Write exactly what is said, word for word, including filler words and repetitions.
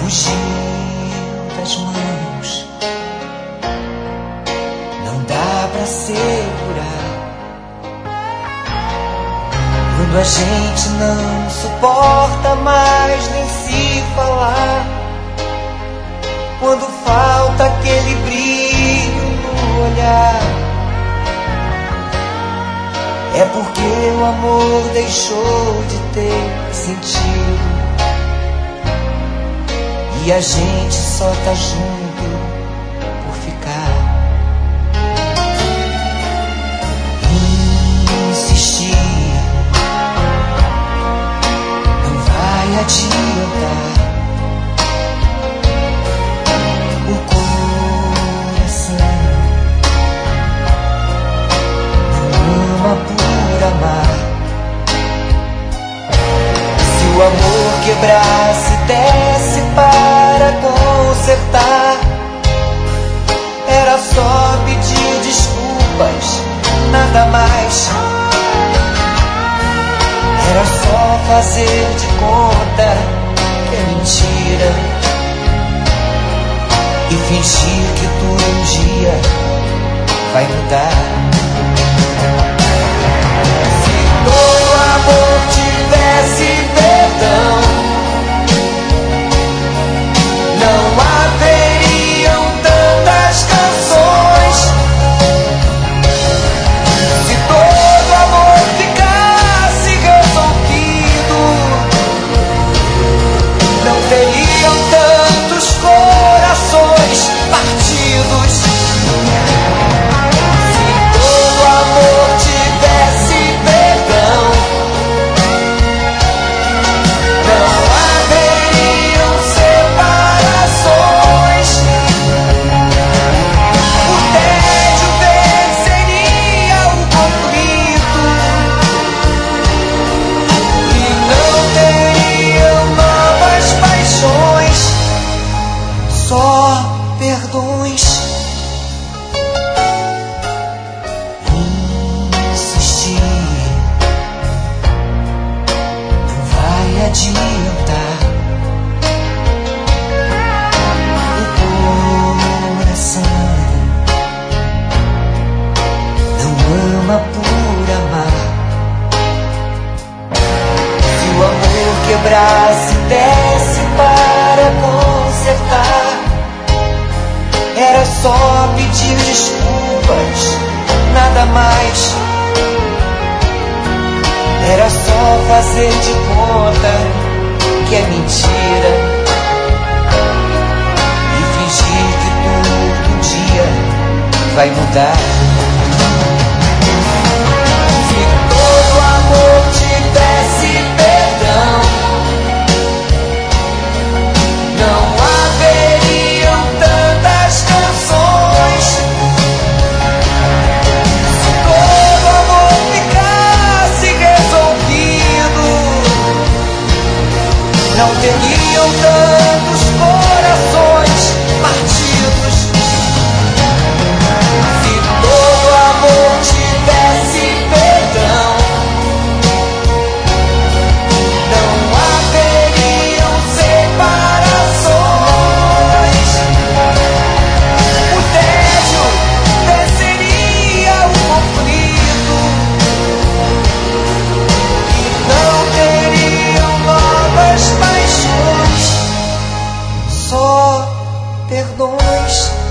fugiu das mãos, não dá pra segurar. Quando a gente não suporta mais nem se falar, quando falta aquele brilho no olhar, é porque o amor deixou de ter sentido e a gente só tá junto por ficar. Insistir não vai adiantar. O coração não ama por amar. Se o amor quebrasse, desse para consertar, era só pedir desculpas, nada mais. Era só fazer de conta que é mentira e fingir que tudo um dia vai mudar. Se todo amor tivesse perdão, não haveriam tantas canções. Se todo amor ficasse resolvido, não teriam tantos corações partidos. Se todo amor tivesse perdão, não haveriam separações. O tédio venceria o conflito e não teriam novas paixões, só perdões. Insistir não vai adiantar. O coração não ama por amar. Se o amor quebrasse, desse para consertar, era só pedir desculpas, nada mais. Era só fazer de conta que é mentira e fingir que todo dia vai mudar. Se todo amor tivesse perdão, não haveriam tantas canções. Se todo amor ficasse resolvido, não teriam tantos corações partidos. Se todo amor tivesse perdão, não haveriam separações. O tédio venceria o conflito e não teriam novas paixões, só perdões.